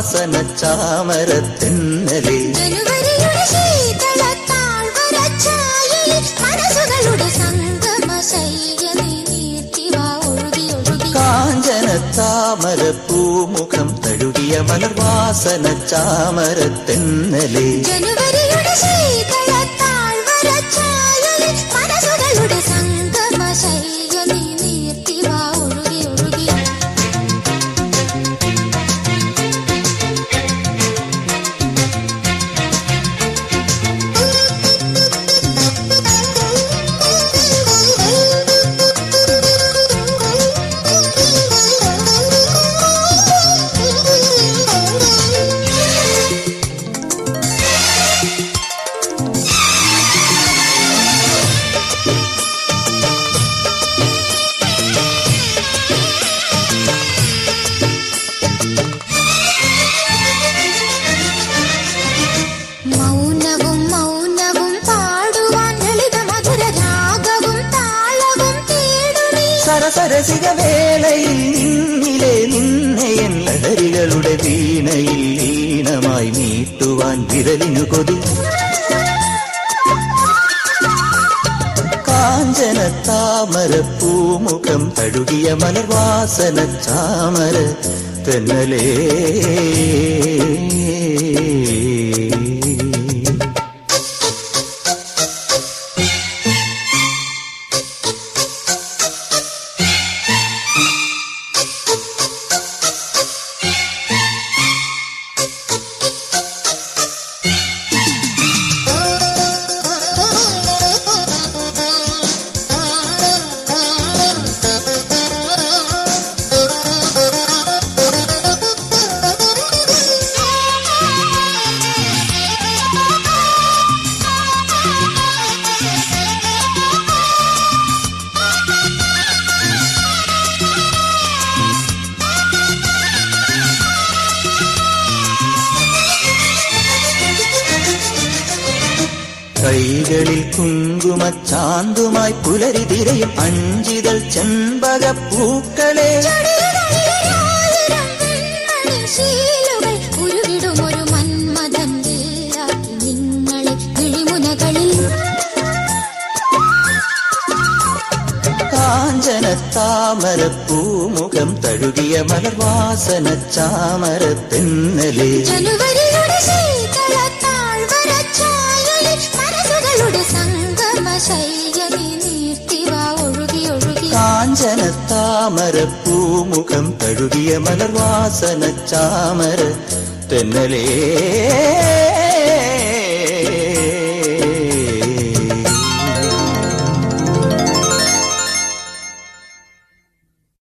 മലർവാസന ചാമര തെന്നലേ ജനുവരിയുടെ ശീതളത്താഴ്വരച്ചായയിൽ മനസ്സുകളുടെ സംഗമശയ്യനീ നീർത്തിവാ ഒഴുകി ഒഴുകി കാഞ്ചന താമര പൂമുഖം തഴുകിയ മലർവാസന ചാമര തെന്നലേ ജനുവരിയുടെ ശീതളത്താഴ്വരച്ചായയിൽ മനസ്സുകളുടെ സംഗമശയ്യനീ നീർത്തിവാ ഒഴുകി ഒഴുകി മൗനവും മൗനവും പാടുവാൻ ലളിത മധുര രാഗവും താളവും തേടുമീ സരസരസിക വേളയിൽ നിന്നിലെ നിന്നയൻ ലഹരികളുടെ വീണയിൽ ലീനമായി നീട്ടുവാൻ വിരലിനു കൊതി കാഞ്ചന താമര പൂമുഖം തഴുകിയ മലർവാസന ചാമര തെന്നലേ കൈകളിൽ കുങ്കുമച്ചാന്തുമായി പുലരി തിരയും അഞ്ചിതൾ ചെമ്പകപ്പൂക്കളെ ശീലുകൾ ഉരുവിടുമൊരു മന്മഥന്റെ നിങ്ങളെ കിളിമുനകളിൽ കാഞ്ചന താമര പൂമുഖം തഴുകിയ മലർവാസന ചാമര തെന്നലേ ജനുവരിയുടെ ശീതളത്താഴ്വരച്ചായയിൽ മനസ്സുകളുടെ സംഗമശയ്യനീ നീർത്തിവാ ഒഴുകി ഒഴുകി കാഞ്ചന താമര പൂമുഖം തഴുകിയ മലർവാസന ചാമര തെന്നലേ